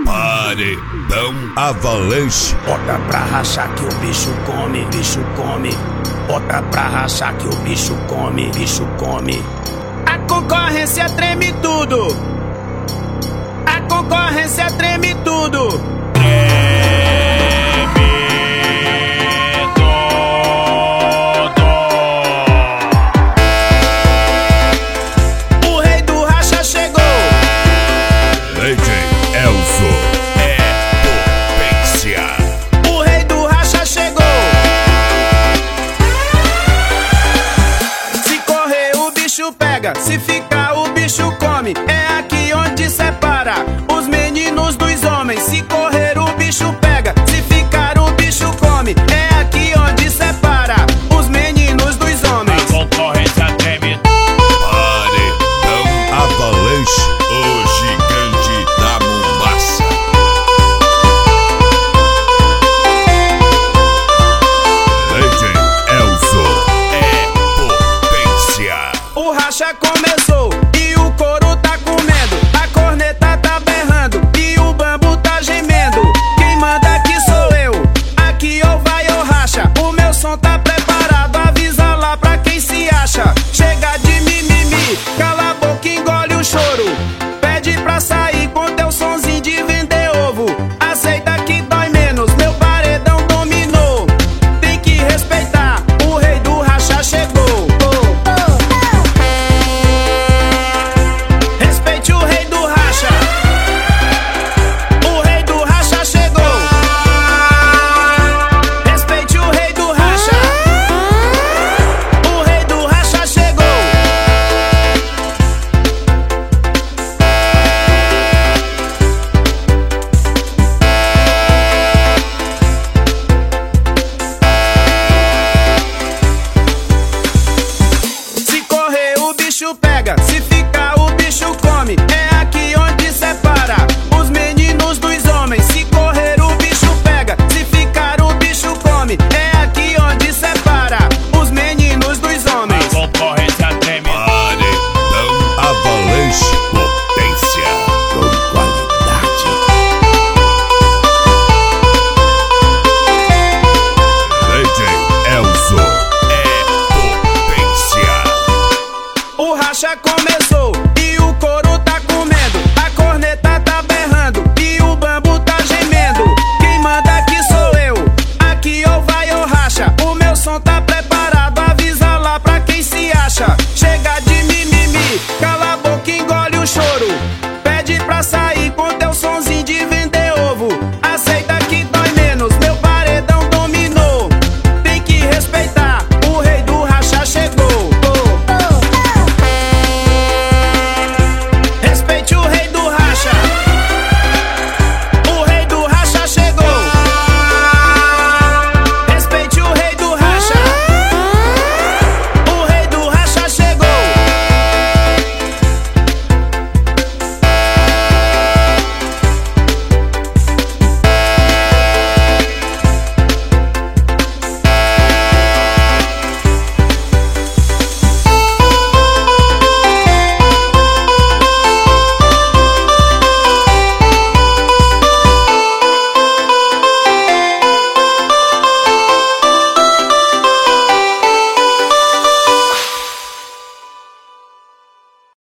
Paredão Avalanche. Bota pra rachar que o bicho come, bicho come. Bota pra rachar que o bicho come, bicho come. A concorrência treme tudo. A concorrência treme tudo. O rei do racha chegou. DJ Elzo é potência. O rei do racha chegou. Se correr o bicho pega, se ficar o bicho come. É